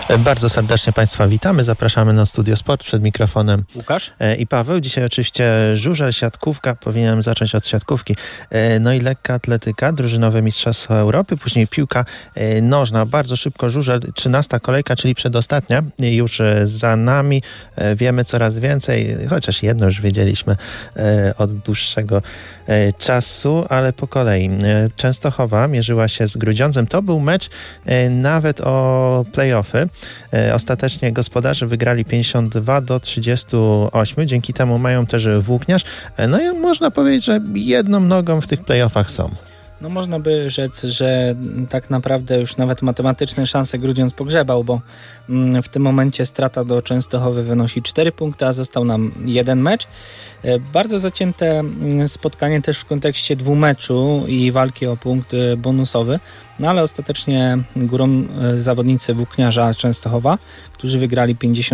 Bardzo serdecznie Państwa witamy. Zapraszamy na Studio Sport. Przed mikrofonem Łukasz i Paweł. Dzisiaj oczywiście żużel, siatkówka. Powinienem zacząć od siatkówki. No i lekka atletyka, drużynowe mistrzostwa Europy, później piłka nożna. Bardzo szybko żużel, 13. kolejka, czyli przedostatnia. Już za nami. Wiemy coraz więcej, chociaż jedno już wiedzieliśmy od dłuższego czasu, ale po kolei. Częstochowa mierzyła się z Grudziądzem. To był mecz nawet o play-offy. Ostatecznie gospodarze wygrali 52-38. Dzięki temu mają też włókniarz. No i można powiedzieć, że jedną nogą w tych play-offach są. No można by rzec, że tak naprawdę już nawet matematyczne szanse Grudziądz pogrzebał, bo w tym momencie strata do Częstochowy wynosi 4 punkty, a został nam jeden mecz. Bardzo zacięte spotkanie też w kontekście dwumeczu i walki o punkt bonusowy, no ale ostatecznie górą zawodnicy włókniarza Częstochowa, którzy wygrali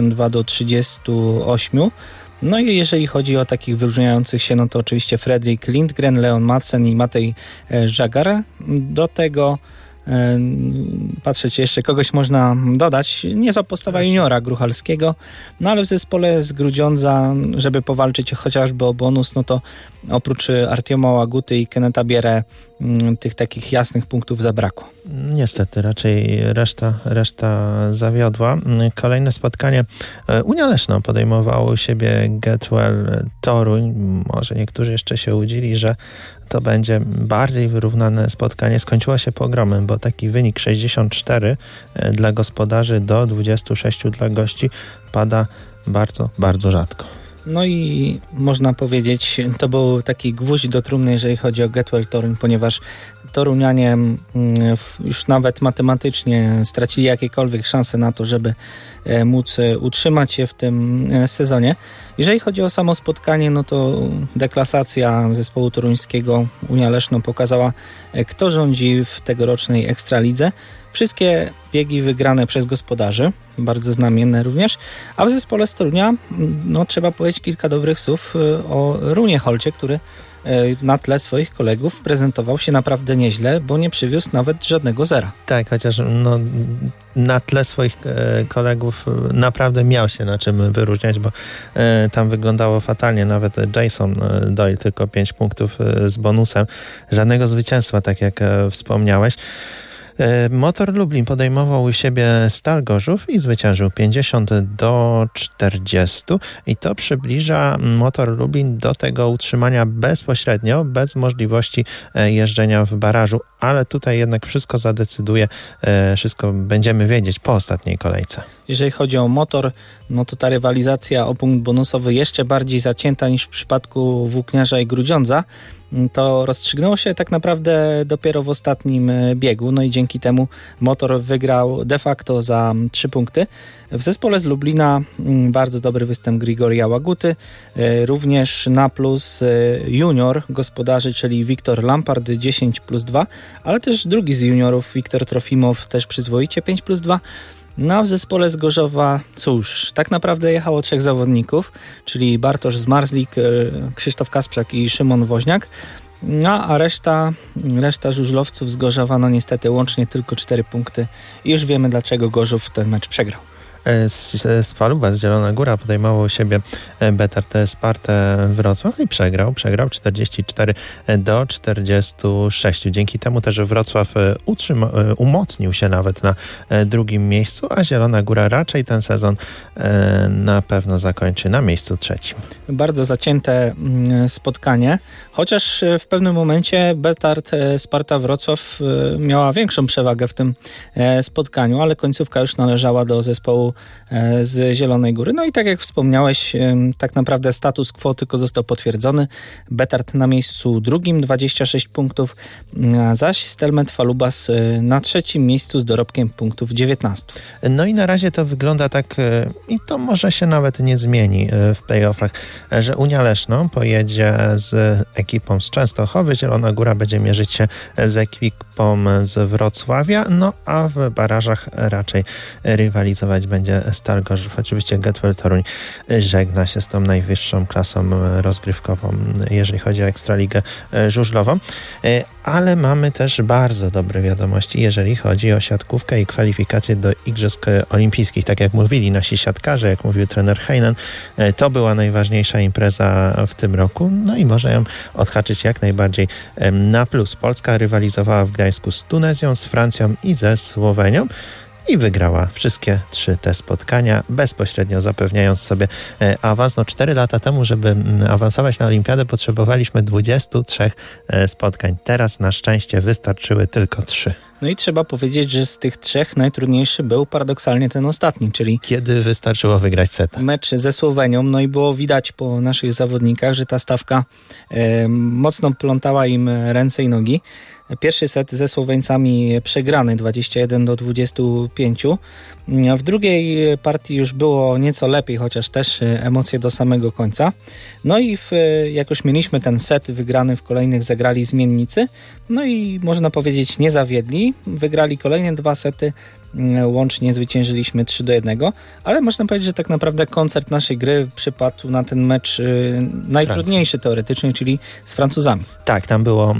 52-38. No i jeżeli chodzi o takich wyróżniających się, no to oczywiście Fredrik Lindgren, Leon Madsen i Matej Żagar. Do tego patrzę, czy jeszcze kogoś można dodać. Niezła postawa juniora Gruchalskiego, no ale w zespole z Grudziądza, żeby powalczyć chociażby o bonus, no to oprócz Artioma Łaguty i Keneta Bierę tych takich jasnych punktów zabrakło. Niestety, raczej reszta zawiodła. Kolejne spotkanie Unia Leszno podejmowało u siebie Getwell Toruń. Może niektórzy jeszcze się łudzili, że to będzie bardziej wyrównane spotkanie. Skończyło się pogromem, bo taki wynik 64 dla gospodarzy do 26 dla gości pada bardzo, bardzo rzadko. No i można powiedzieć, to był taki gwóźdź do trumny, jeżeli chodzi o Getwell Toruń, ponieważ Torunianie już nawet matematycznie stracili jakiekolwiek szanse na to, żeby móc utrzymać się w tym sezonie. Jeżeli chodzi o samo spotkanie, no to deklasacja zespołu toruńskiego Unia Leszno pokazała, kto rządzi w tegorocznej Ekstralidze. Wszystkie biegi wygrane przez gospodarzy, bardzo znamienne również, a w zespole z Torunia no, trzeba powiedzieć kilka dobrych słów o Runie Holcie, który na tle swoich kolegów prezentował się naprawdę nieźle, bo nie przywiózł nawet żadnego zera. Tak, chociaż no, na tle swoich kolegów naprawdę miał się na czym wyróżniać, bo tam wyglądało fatalnie. Nawet Jason Doyle tylko 5 punktów z bonusem. Żadnego zwycięstwa, tak jak wspomniałeś. Motor Lublin podejmował u siebie Stal Gorzów i zwyciężył 50-40 i to przybliża Motor Lublin do tego utrzymania bezpośrednio, bez możliwości jeżdżenia w barażu, ale tutaj jednak wszystko zadecyduje, wszystko będziemy wiedzieć po ostatniej kolejce. Jeżeli chodzi o Motor, no to ta rywalizacja o punkt bonusowy jeszcze bardziej zacięta niż w przypadku Włókniarza i Grudziądza. To rozstrzygnęło się tak naprawdę dopiero w ostatnim biegu, no i dzięki temu Motor wygrał de facto za 3 punkty. W zespole z Lublina bardzo dobry występ Grigoria Łaguty, również na plus junior gospodarzy, czyli Wiktor Lampard 10+2, ale też drugi z juniorów, Wiktor Trofimow, też przyzwoicie 5+2. No a w zespole z Gorzowa, cóż, tak naprawdę jechało 3 zawodników, czyli Bartosz Zmarzlik, Krzysztof Kasprzak i Szymon Woźniak, no a reszta żużlowców z Gorzowa, no niestety łącznie tylko 4 punkty i już wiemy, dlaczego Gorzów ten mecz przegrał. Z Faluba, z Zielona Góra podejmował siebie Betart Spartę Wrocław i przegrał 44-46. Dzięki temu też Wrocław umocnił się nawet na drugim miejscu, a Zielona Góra raczej ten sezon na pewno zakończy na miejscu 3. Bardzo zacięte spotkanie, chociaż w pewnym momencie Betart Sparta Wrocław miała większą przewagę w tym spotkaniu, ale końcówka już należała do zespołu z Zielonej Góry. No i tak jak wspomniałeś, tak naprawdę status quo tylko został potwierdzony. Betart na miejscu 2, 26 punktów, zaś Stelmet Falubas na 3. miejscu z dorobkiem punktów 19. No i na razie to wygląda tak, i to może się nawet nie zmieni w play-offach, że Unia Leszno pojedzie z ekipą z Częstochowy, Zielona Góra będzie mierzyć się z ekipą z Wrocławia, no a w barażach raczej rywalizować będzie będzie Stal Gorzów. Oczywiście Getwell Toruń żegna się z tą najwyższą klasą rozgrywkową, jeżeli chodzi o Ekstraligę żużlową. Ale mamy też bardzo dobre wiadomości, jeżeli chodzi o siatkówkę i kwalifikacje do Igrzysk Olimpijskich. Tak jak mówili nasi siatkarze, jak mówił trener Heinen, to była najważniejsza impreza w tym roku, no i może ją odhaczyć jak najbardziej na plus. Polska rywalizowała w Gdańsku z Tunezją, z Francją i ze Słowenią i wygrała wszystkie 3 te spotkania, bezpośrednio zapewniając sobie awans. 4 lata temu, żeby awansować na olimpiadę, potrzebowaliśmy 23 spotkań. Teraz na szczęście wystarczyły tylko 3. No i trzeba powiedzieć, że z tych 3 najtrudniejszy był paradoksalnie ten ostatni, czyli kiedy wystarczyło wygrać seta. Mecz ze Słowenią, no i było widać po naszych zawodnikach, że ta stawka mocno plątała im ręce i nogi. Pierwszy set ze Słoweńcami przegrany 21-25. W drugiej partii już było nieco lepiej, chociaż też emocje do samego końca. No i jak już mieliśmy ten set wygrany, w kolejnych zagrali zmiennicy. No i można powiedzieć nie zawiedli. Wygrali kolejne 2 sety. Łącznie zwyciężyliśmy 3-1, ale można powiedzieć, że tak naprawdę koncert naszej gry przypadł na ten mecz najtrudniejszy teoretycznie, czyli z Francuzami. Tak, tam było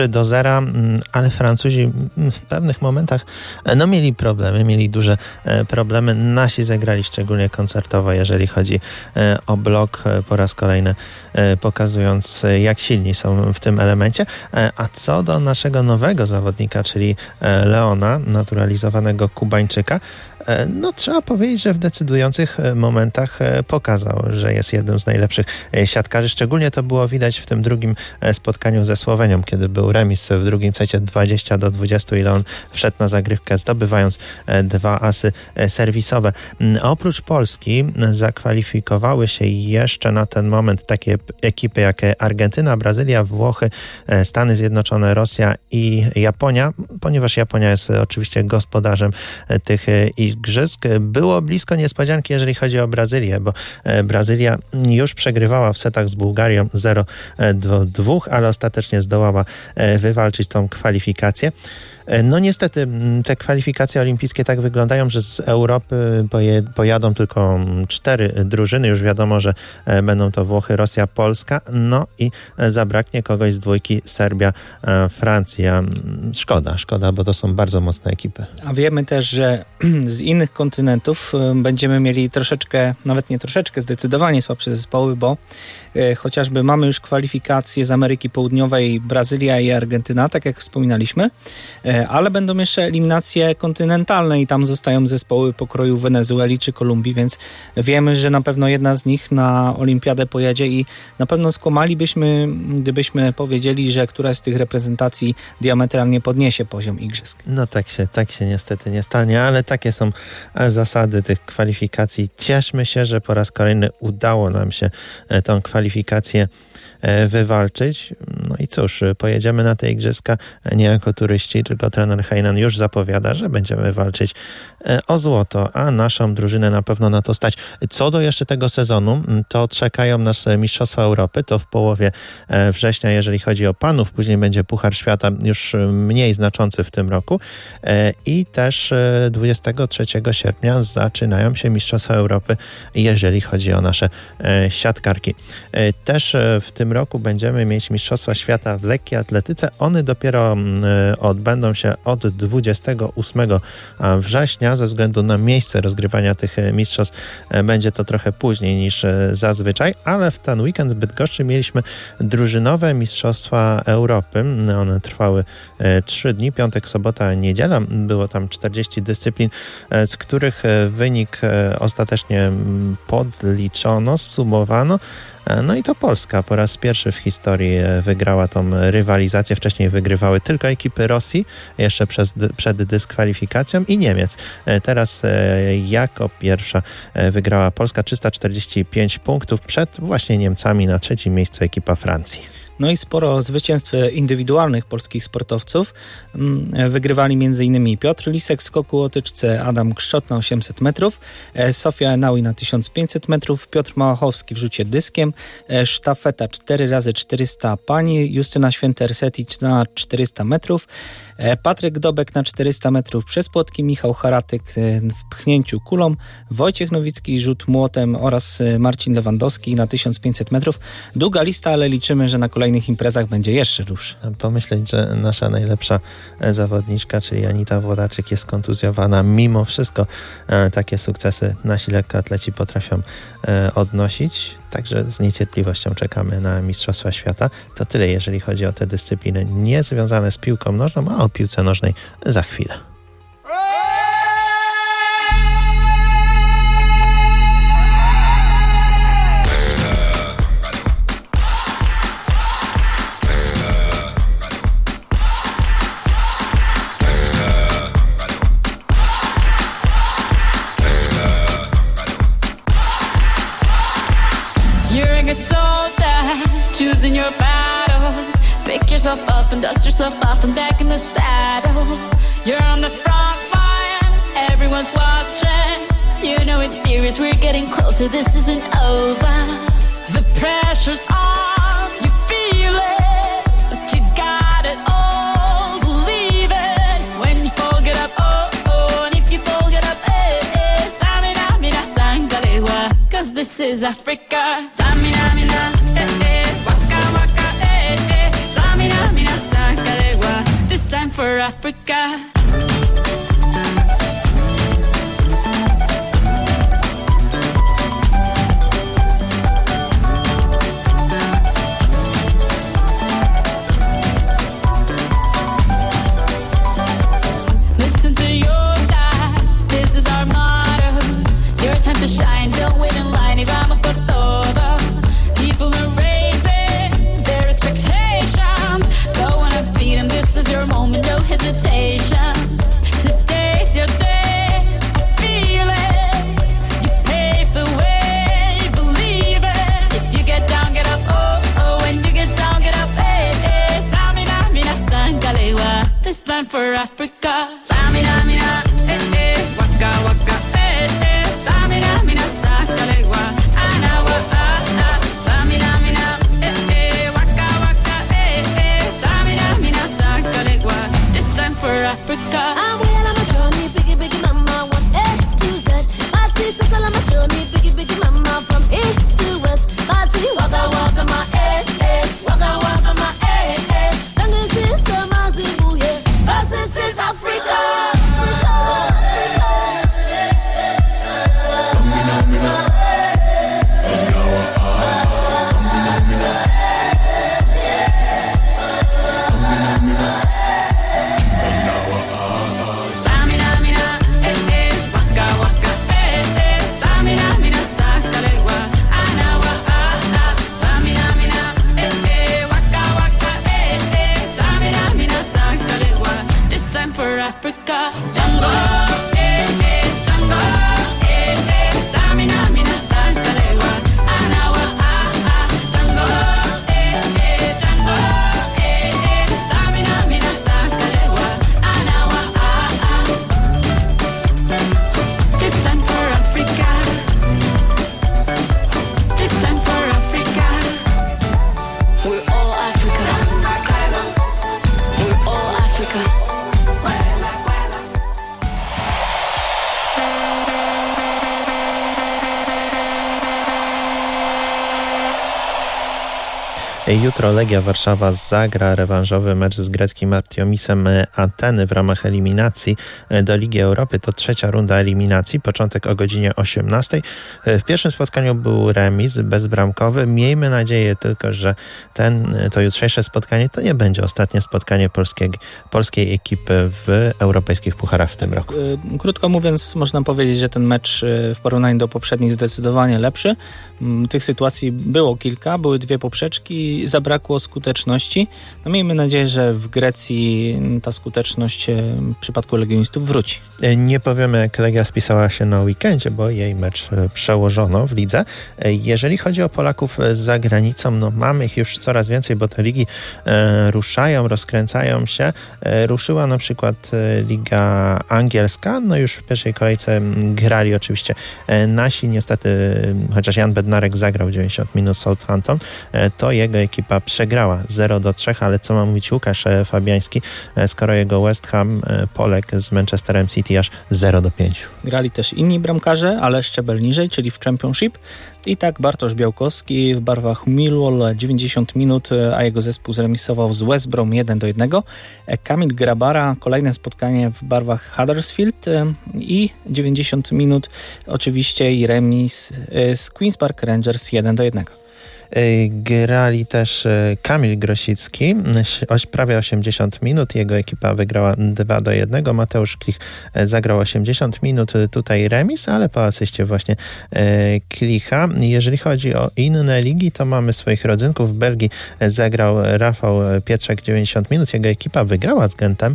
3-0, ale Francuzi w pewnych momentach mieli problemy, mieli duże problemy. Nasi zagrali szczególnie koncertowo, jeżeli chodzi o blok, po raz kolejny pokazując, jak silni są w tym elemencie. A co do naszego nowego zawodnika, czyli Leona, naturalizowanego Kubańczyka, trzeba powiedzieć, że w decydujących momentach pokazał, że jest jednym z najlepszych siatkarzy. Szczególnie to było widać w tym drugim spotkaniu ze Słowenią, kiedy był remis w drugim secie 20-20 i on wszedł na zagrywkę, zdobywając 2 asy serwisowe. Oprócz Polski zakwalifikowały się jeszcze na ten moment takie ekipy jak Argentyna, Brazylia, Włochy, Stany Zjednoczone, Rosja i Japonia, ponieważ Japonia jest oczywiście gospodarzem tych igrzysk. Było blisko niespodzianki, jeżeli chodzi o Brazylię, bo Brazylia już przegrywała w setach z Bułgarią 0-2, ale ostatecznie zdołała wywalczyć tą kwalifikację. Niestety te kwalifikacje olimpijskie tak wyglądają, że z Europy pojadą tylko 4 drużyny. Już wiadomo, że będą to Włochy, Rosja, Polska. No i zabraknie kogoś z dwójki Serbia, Francja. Szkoda, bo to są bardzo mocne ekipy. A wiemy też, że z innych kontynentów będziemy mieli troszeczkę, nawet nie troszeczkę, zdecydowanie słabsze zespoły, bo chociażby mamy już kwalifikacje z Ameryki Południowej, Brazylia i Argentyna, tak jak wspominaliśmy, ale będą jeszcze eliminacje kontynentalne i tam zostają zespoły pokroju Wenezueli czy Kolumbii, więc wiemy, że na pewno jedna z nich na olimpiadę pojedzie i na pewno skłamalibyśmy, gdybyśmy powiedzieli, że któraś z tych reprezentacji diametralnie podniesie poziom igrzysk. No tak się niestety nie stanie, ale takie są zasady tych kwalifikacji. Cieszmy się, że po raz kolejny udało nam się tą kwalifikację wywalczyć. No i cóż, pojedziemy na te igrzyska nie jako turyści, tylko trener Heinen już zapowiada, że będziemy walczyć o złoto, a naszą drużynę na pewno na to stać. Co do jeszcze tego sezonu, to czekają nas Mistrzostwa Europy, to w połowie września, jeżeli chodzi o panów, później będzie Puchar Świata, już mniej znaczący w tym roku i też 23 sierpnia zaczynają się Mistrzostwa Europy, jeżeli chodzi o nasze siatkarki. Też w tym roku będziemy mieć Mistrzostwa Świata w lekkiej atletyce. One dopiero odbędą się od 28 września. Ze względu na miejsce rozgrywania tych mistrzostw będzie to trochę później niż zazwyczaj, ale w ten weekend w Bydgoszczy mieliśmy drużynowe Mistrzostwa Europy. One trwały 3 dni, piątek, sobota, niedziela. Było tam 40 dyscyplin, z których wynik ostatecznie podliczono, zsumowano. No i to Polska po raz pierwszy w historii wygrała tą rywalizację. Wcześniej wygrywały tylko ekipy Rosji, jeszcze przed dyskwalifikacją, i Niemiec. Teraz jako pierwsza wygrała Polska 345 punktów przed właśnie Niemcami. Na 3. miejscu ekipa Francji. No i sporo zwycięstw indywidualnych polskich sportowców. Wygrywali m.in. Piotr Lisek w skoku łotyczce, Adam Kszczot na 800 metrów, Sofia Enaui na 1500 metrów, Piotr Małachowski w rzucie dyskiem, sztafeta 4x400 pani, Justyna Święter-Setic na 400 metrów, Patryk Dobek na 400 metrów przez płotki, Michał Haratyk w pchnięciu kulą, Wojciech Nowicki rzut młotem oraz Marcin Lewandowski na 1500 metrów. Długa lista, ale liczymy, że na kolejnych imprezach będzie jeszcze dłuższa. Pomyśleć, że nasza najlepsza zawodniczka, czyli Anita Włodarczyk, jest kontuzjowana. Mimo wszystko takie sukcesy nasi lekkoatleci potrafią odnosić. Także z niecierpliwością czekamy na Mistrzostwa Świata. To tyle, jeżeli chodzi o te dyscypliny niezwiązane z piłką nożną, a o piłce nożnej za chwilę. Choosing your battle, pick yourself up and dust yourself off and back in the saddle. You're on the front line, everyone's watching. You know it's serious, we're getting closer, this isn't over. The pressure's on, you feel it, but you got it all, believe it. When you fall, get up, oh, oh, and if you fall, get up, eh, eh. Tamina, mina, sangalewa, 'cause this is Africa. Tamina, mina, eh, eh. This time for Africa. Listen to your dad, this is our motto. Your time to shine, don't wait in line y vamos por todo. People are raising their expectations. Go on and feed them, this is your moment, no hesitation. Today's your day, I feel it. You pave the way, believe it. If you get down, get up, oh, oh. When you get down, get up, eh, eh. Tamina, mina, sangalewa. This time for Africa. Tamina, mina, eh, eh. Waka, waka, eh, eh. Tamina, mina, sangalewa. Anawa, ah, ah. Tamina, mina, eh, eh. Waka, waka, eh, eh. Tamina, mina, sangalewa. This time for Africa. I'm well on my journey, biggie, biggie mama, 1 A to Z. My sisters all on my journey, biggie, biggie mama, from east to west. My tea, waka, waka, my waka, waka, my Sangin' since summer, Zimbabwe, 'cause this is Africa. Africa, Jungle, eh, eh, Jungle, eh, eh, Samina, mina, sangalewa, Anawa, ah, ah, Jungle, eh, eh, Jungle, eh, eh, Samina, mina, sangalewa, Anawa, ah, ah. This time for Africa, this time for Africa. We're all Africa, we're all Africa. Jutro Legia Warszawa zagra rewanżowy mecz z greckim Artiomisem Ateny w ramach eliminacji do Ligi Europy. To 3. runda eliminacji, początek o godzinie 18. W pierwszym spotkaniu był remis bezbramkowy. Miejmy nadzieję tylko, że to jutrzejsze spotkanie to nie będzie ostatnie spotkanie polskiej ekipy w europejskich pucharach w tym roku. Krótko mówiąc, można powiedzieć, że ten mecz w porównaniu do poprzednich zdecydowanie lepszy. Tych sytuacji było kilka, były 2 poprzeczki i zabrakło skuteczności. No miejmy nadzieję, że w Grecji ta skuteczność w przypadku legionistów wróci. Nie powiemy, jak Legia spisała się na weekendzie, bo jej mecz przełożono w lidze. Jeżeli chodzi o Polaków za granicą, no mamy ich już coraz więcej, bo te ligi ruszają, rozkręcają się. Ruszyła na przykład Liga Angielska, no już w pierwszej kolejce grali oczywiście nasi, niestety, chociaż Jan Bednarek zagrał 90 minut Southampton, to jego ekipa przegrała 0-3, ale co ma mówić Łukasz Fabiański, skoro jego West Ham poległ z Manchesterem City aż 0-5. Grali też inni bramkarze, ale szczebel niżej, czyli w Championship. I tak Bartosz Białkowski w barwach Millwall 90 minut, a jego zespół zremisował z West Brom 1-1. Kamil Grabara, kolejne spotkanie w barwach Huddersfield i 90 minut oczywiście i remis z Queen's Park Rangers 1-1. Grali też Kamil Grosicki, prawie 80 minut, jego ekipa wygrała 2-1, Mateusz Klich zagrał 80 minut, tutaj remis, ale po asyście właśnie Klicha. Jeżeli chodzi o inne ligi, to mamy swoich rodzynków. W Belgii zagrał Rafał Pietrzak 90 minut, jego ekipa wygrała z Gentem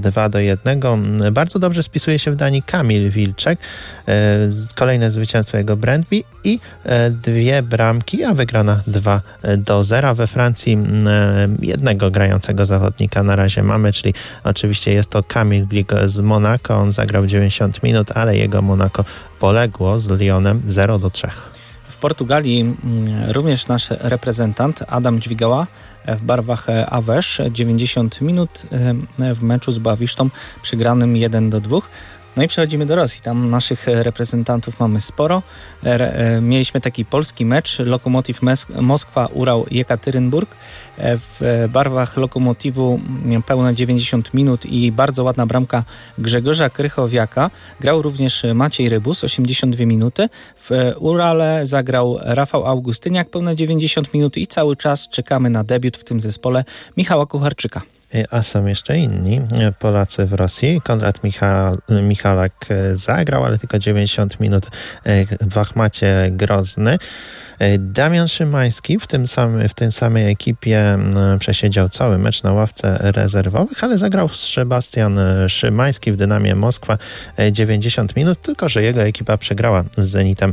2-1. Bardzo dobrze spisuje się w Danii Kamil Wilczek, kolejne zwycięstwo jego Brøndby i 2 bramki, a wygrana 2-0. We Francji jednego grającego zawodnika na razie mamy, czyli oczywiście jest to Kamil Glik z Monako. On zagrał 90 minut, ale jego Monako poległo z Lyonem 0-3. W Portugalii również nasz reprezentant Adam Dźwigała w barwach Aves 90 minut w meczu z Boavisztą przegranym 1-2. No i przechodzimy do Rosji. Tam naszych reprezentantów mamy sporo. Mieliśmy taki polski mecz Lokomotiv Moskwa, Urał, Jekaterynburg. W barwach Lokomotivu pełne 90 minut i bardzo ładna bramka Grzegorza Krychowiaka. Grał również Maciej Rybus, 82 minuty. W Urale zagrał Rafał Augustyniak, pełne 90 minut i cały czas czekamy na debiut w tym zespole Michała Kucharczyka. A są jeszcze inni Polacy w Rosji. Konrad Michalak zagrał, ale tylko 90 minut w Achmacie Grozny. Damian Szymański w tej samej ekipie przesiedział cały mecz na ławce rezerwowych, ale zagrał Sebastian Szymański w Dynamie Moskwa 90 minut, tylko że jego ekipa przegrała z Zenitem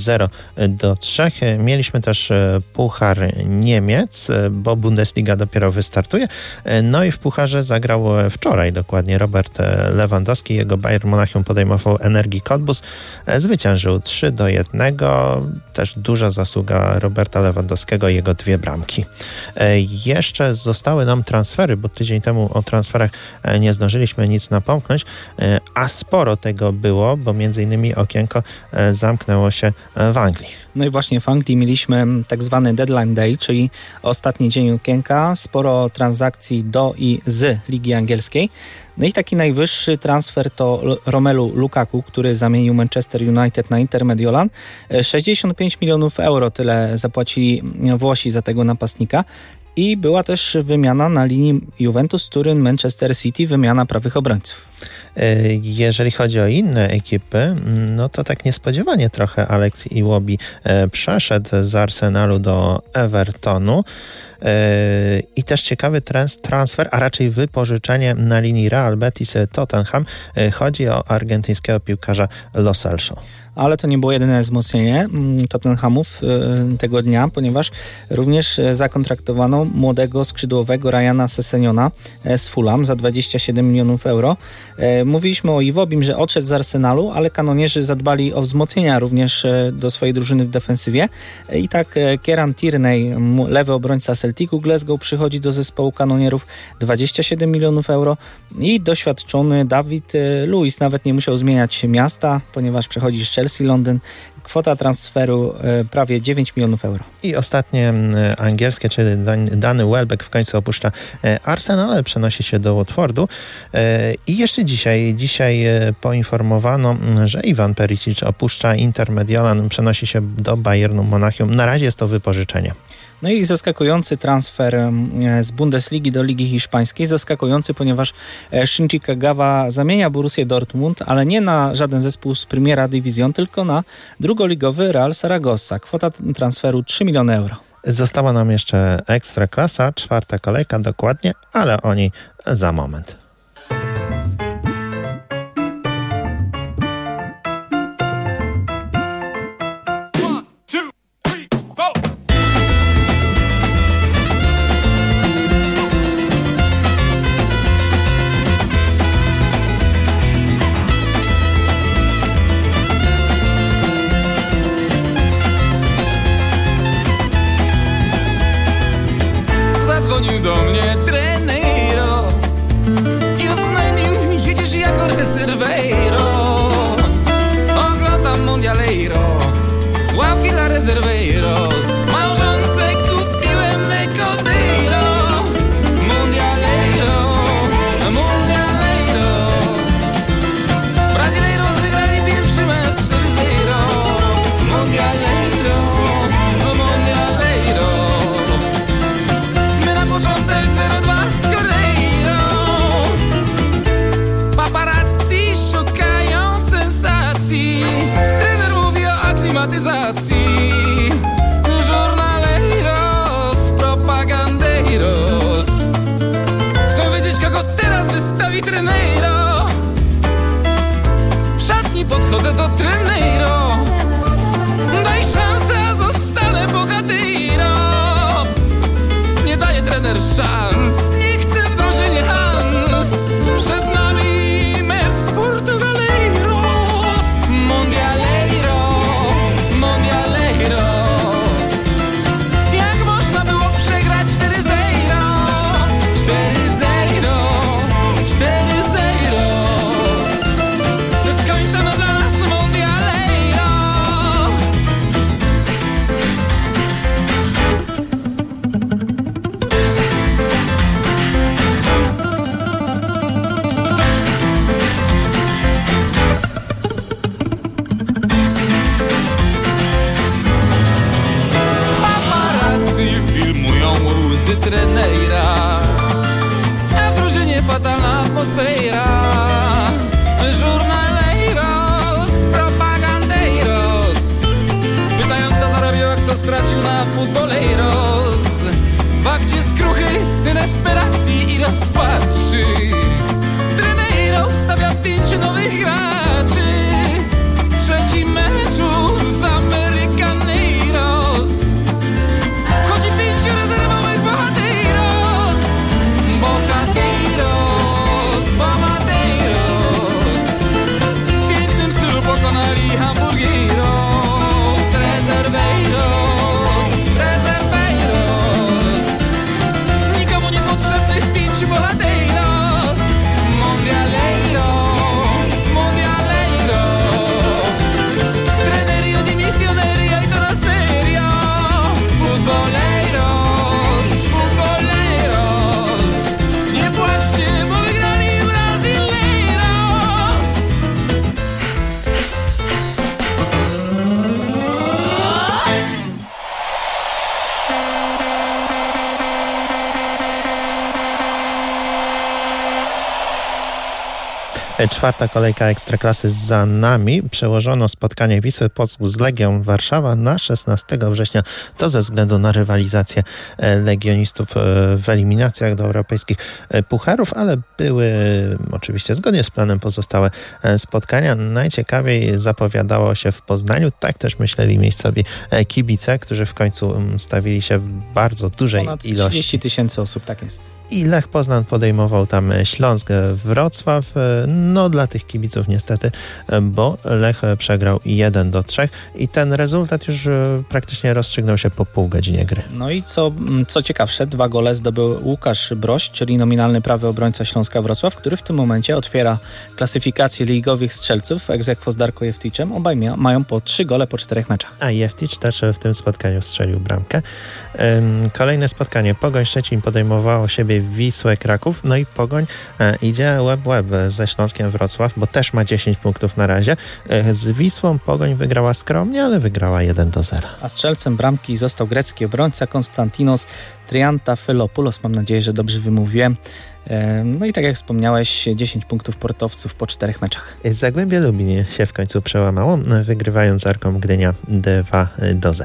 0-3. Mieliśmy też Puchar Niemiec, bo Bundesliga dopiero wystartuje. No i w Pucharze zagrał wczoraj dokładnie Robert Lewandowski. Jego Bayern Monachium podejmował Energii Cottbus. Zwyciężył 3-1. Też duża zasługa Roberta Lewandowskiego i jego 2 bramki. Jeszcze zostały nam transfery, bo tydzień temu o transferach nie zdążyliśmy nic napomknąć, a sporo tego było, bo między innymi okienko zamknęło się w Anglii. No i właśnie w Anglii mieliśmy tak zwany deadline day, czyli ostatni dzień okienka, sporo transakcji do i z Ligi Angielskiej. No i taki najwyższy transfer to Romelu Lukaku, który zamienił Manchester United na Inter Mediolan. 65 milionów euro, tyle zapłacili Włosi za tego napastnika. I była też wymiana na linii Juventus-Turyn, Manchester City, wymiana prawych obrońców. Jeżeli chodzi o inne ekipy, no to tak niespodziewanie trochę Alex Iwobi przeszedł z Arsenalu do Evertonu. I też ciekawy transfer, a raczej wypożyczenie na linii Real Betis-Tottenham. Chodzi o argentyńskiego piłkarza Lo Celso. Ale to nie było jedyne wzmocnienie Tottenhamów tego dnia, ponieważ również zakontraktowano młodego skrzydłowego Ryana Sessegniona z Fulham za 27 milionów euro. Mówiliśmy o Iwobim, że odszedł z Arsenalu, ale kanonierzy zadbali o wzmocnienia również do swojej drużyny w defensywie. I tak Kieran Tierney, lewy obrońca Celticu Glasgow, przychodzi do zespołu kanonierów, 27 milionów euro i doświadczony David Luiz nawet nie musiał zmieniać miasta, ponieważ przechodzi z Chelsea Londyn. Kwota transferu prawie 9 milionów euro. I ostatnie angielskie, czyli Danny Welbeck w końcu opuszcza Arsenal, ale przenosi się do Watfordu. I jeszcze dzisiaj poinformowano, że Ivan Perisic opuszcza Inter Mediolan, przenosi się do Bayernu Monachium. Na razie jest to wypożyczenie. No i zaskakujący transfer z Bundesligi do Ligi Hiszpańskiej. Zaskakujący, ponieważ Shinji Kagawa zamienia Borussię Dortmund, ale nie na żaden zespół z Primera Division, tylko na drugoligowy Real Zaragoza. Kwota transferu 3 miliony euro. Została nam jeszcze Ekstraklasa, 4. kolejka dokładnie, ale o niej za moment. Zadzwonił do mnie trenero i oznajmił, jedziesz jako reserveiro. Oglądam Mundialeiro, z ławki dla reserveiros. Małżonce kupiłem Necodeiro. Mundialeiro, Mundialeiro. Brazileiros wygrali pierwszy mecz 4-0. Mundialeiro, Mundialeiro. My na początek 0-2 z Koreirą. Paparazzi szukają sensacji. Trener mówi o aklimatyzacji. Żurnalejros, propagandeiros. Chcą wiedzieć, kogo teraz wystawi trenero. W szatni podchodzę do trenero. Daj szansę, a zostanę bohaterą. Nie daje trener szans, nie chce w drużynie Hans. Przed nami mecz z Portugaleiros. Mundialeiro, Mundialeiro. Jak można było przegrać 4-0? 4-0, 4-0. Skończono dla nas Mundialeiro. Paparazzi filmują łzy trenera, a w drużynie fatalna atmosfera. Żurnaleiros, propagandeiros. Pytają, kto zarobił, a kto stracił na futboleiros. W akcie skruchy, desperacji i rozpaczy. Treneiro wstawia 5 nowych graczy. Trzeci meczu z Americaneiros. Wchodzi 5 rezerwowych bohateros. Bohateros, bohateros. W pięknym stylu pokonali Hamburgeiros. Reserveiros, reserveiros. Nikomu niepotrzebnych 5 bohateros. Mundialeiro, Mundialeiro. Trenerio di misioneria y toda serio. Futboleiros, futboleiros. Nie płaczcie, bo wygrali Brazileiros. Czwarta kolejka Ekstraklasy za nami. Przełożono spotkanie Wisły Płock z Legią Warszawa na 16 września. To ze względu na rywalizację legionistów w eliminacjach do europejskich pucharów, ale były oczywiście zgodnie z planem pozostałe spotkania. Najciekawiej zapowiadało się w Poznaniu. Tak też myśleli miejscowi kibice, którzy w końcu stawili się w bardzo dużej Ponad ilości. 30 000 osób, tak jest. I Lech Poznań podejmował tam Śląsk Wrocław. No dla tych kibiców niestety, bo Lech przegrał 1-3 i ten rezultat już praktycznie rozstrzygnął się po pół godzinie gry. No i co ciekawsze, 2 gole zdobył Łukasz Broś, czyli nominalny prawy obrońca Śląska Wrocław, który w tym momencie otwiera klasyfikację ligowych strzelców ex aequo z Darko Jefticzem. Obaj mają po 3 gole po 4 meczach. A Jefticz też w tym spotkaniu strzelił bramkę. Kolejne spotkanie. Pogoń Szczecin podejmowało siebie Wisłę Kraków. No i Pogoń idzie łeb ze Śląskiem Wrocław, bo też ma 10 punktów na razie. Z Wisłą Pogoń wygrała skromnie, ale wygrała 1-0. A strzelcem bramki został grecki obrońca Konstantinos Triantafylopoulos. Mam nadzieję, że dobrze wymówiłem. No i tak jak wspomniałeś, 10 punktów portowców po 4 meczach. Zagłębie Lubin się w końcu przełamało, wygrywając z Arką Gdynia 2-0.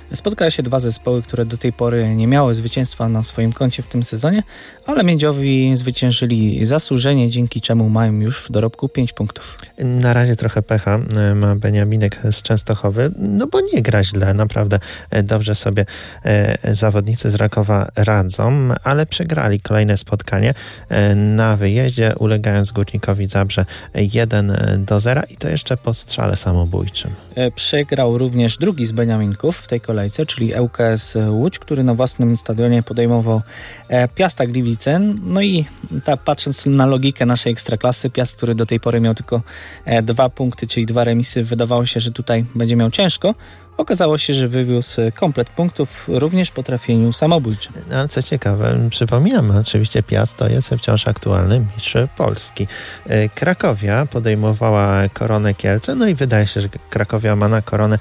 Spotkały się dwa zespoły, które do tej pory nie miały zwycięstwa na swoim koncie w tym sezonie, ale Miedziowi zwyciężyli zasłużenie, dzięki czemu mają już w dorobku 5 punktów. Na razie trochę pecha ma Beniaminek z Częstochowy, no bo nie gra źle, naprawdę dobrze sobie zawodnicy z Rakowa radzą, ale przegrali kolejne spotkanie na wyjeździe, ulegając Górnikowi Zabrze 1-0 i to jeszcze po strzale samobójczym. Przegrał również drugi z Beniaminków w tej kolejce, czyli ŁKS Łódź, który na własnym stadionie podejmował Piasta Gliwice. No i patrząc na logikę naszej ekstraklasy, Piast, który do tej pory miał tylko 2 punkty, czyli 2 remisy, wydawało się, że tutaj będzie miał ciężko. Okazało się, że wywiózł komplet punktów również po trafieniu samobójczym. Ale co ciekawe, przypominam, oczywiście Piast to jest wciąż aktualny mistrz Polski. Krakowia podejmowała Koronę Kielce, no i wydaje się, że Krakowia ma na Koronę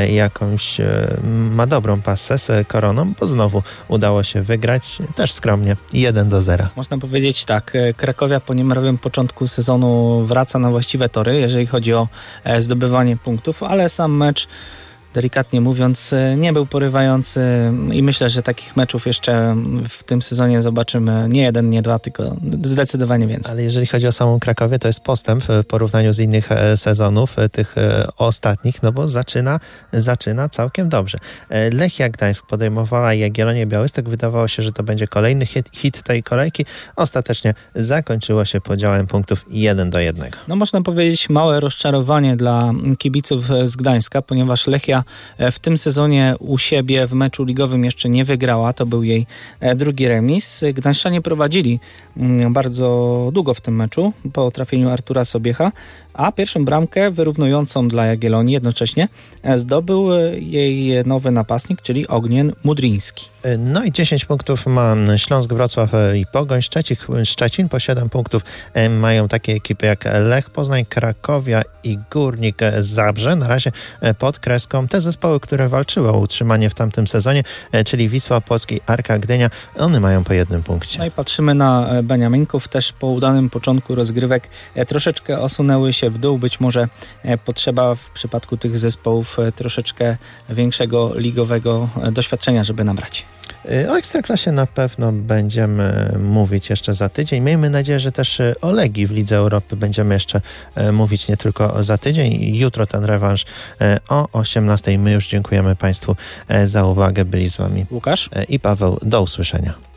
ma dobrą passę z Koroną, bo znowu udało się wygrać, też skromnie, 1-0. Można powiedzieć tak, Krakowia po niemarowym początku sezonu wraca na właściwe tory, jeżeli chodzi o zdobywanie punktów, ale sam mecz, delikatnie mówiąc, nie był porywający i myślę, że takich meczów jeszcze w tym sezonie zobaczymy nie 1, nie 2, tylko zdecydowanie więcej. Ale jeżeli chodzi o samą Krakowię, to jest postęp w porównaniu z innych sezonów, tych ostatnich, no bo zaczyna całkiem dobrze. Lechia Gdańsk podejmowała Jagiellonię Białystok. Wydawało się, że to będzie kolejny hit tej kolejki. Ostatecznie zakończyło się podziałem punktów 1-1. No można powiedzieć małe rozczarowanie dla kibiców z Gdańska, ponieważ Lechia w tym sezonie u siebie w meczu ligowym jeszcze nie wygrała. To był jej drugi remis. Gdańszczanie prowadzili bardzo długo w tym meczu po trafieniu Artura Sobiecha, a pierwszą bramkę wyrównującą dla Jagiellonii jednocześnie zdobył jej nowy napastnik, czyli Ognjen Mudryński. No i 10 punktów ma Śląsk Wrocław i Pogoń. Szczecin po 7 punktów mają takie ekipy jak Lech Poznań, Krakowia i Górnik Zabrze. Na razie pod kreską te zespoły, które walczyły o utrzymanie w tamtym sezonie, czyli Wisła Płock i Arka Gdynia, one mają po 1 punkcie. No i patrzymy na Beniaminków. Też po udanym początku rozgrywek troszeczkę osunęły się w dół. Być może potrzeba w przypadku tych zespołów troszeczkę większego ligowego doświadczenia, żeby nabrać. O Ekstraklasie na pewno będziemy mówić jeszcze za tydzień. Miejmy nadzieję, że też o Legii w Lidze Europy będziemy jeszcze mówić nie tylko za tydzień. Jutro ten rewanż o 18:00. My już dziękujemy Państwu za uwagę. Byli z Wami Łukasz i Paweł. Do usłyszenia.